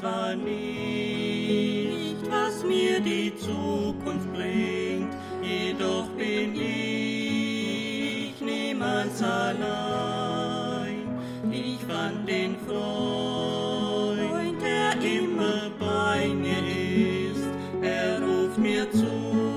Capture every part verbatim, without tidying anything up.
zwar nicht, was mir die Zukunft bringt, jedoch bin ich niemals allein. Ich fand den Freund, der immer bei mir ist. Er ruft mir zu,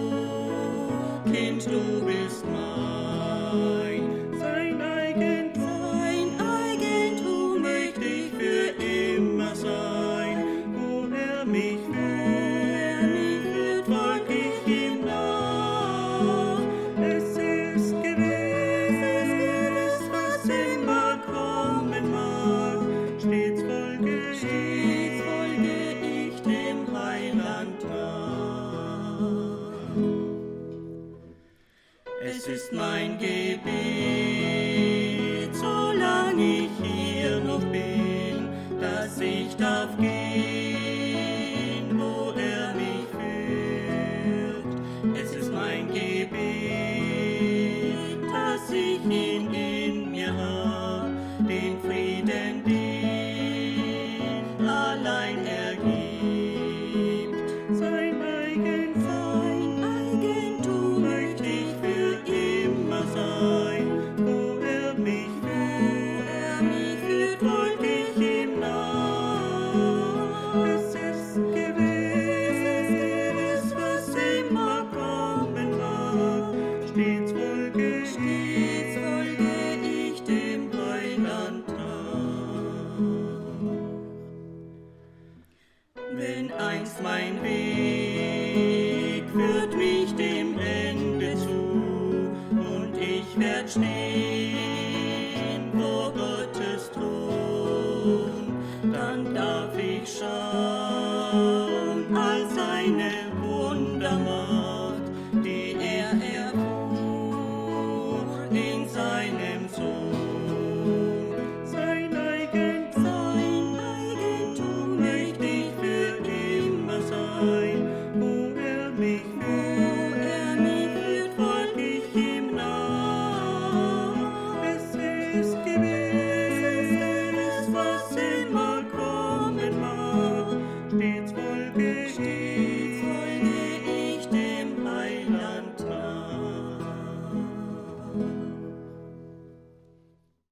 Kind, du bist mein. Sein Eigentum, sein Eigentum möchte ich für immer sein. Wo er mich führt, folg ich ihm nach. Es ist gewiss, es ist gewiss, was immer kommen mag. Stets folge ich, stets folge ich dem Heiland nach. Es ist mein Gebet, solange ich hier noch bin, dass ich darf gehen, wo er mich führt. Es ist mein Gebet, dass ich ihn in mir hab, den Frieden, den allein er gibt. Sein Eigen, sein Eigentum möchte ich für immer sein. Wo er mich führt, er mich führt, folg ich ihm nach. Es ist gewiss, es ist gewiss, was immer kommen mag. Stets folge, stets folge ich dem Heiland nach. Wenn einst mein Weg führt mich dem Ende zu und ich werd stehen vor Gottes Thron, dann darf ich schauen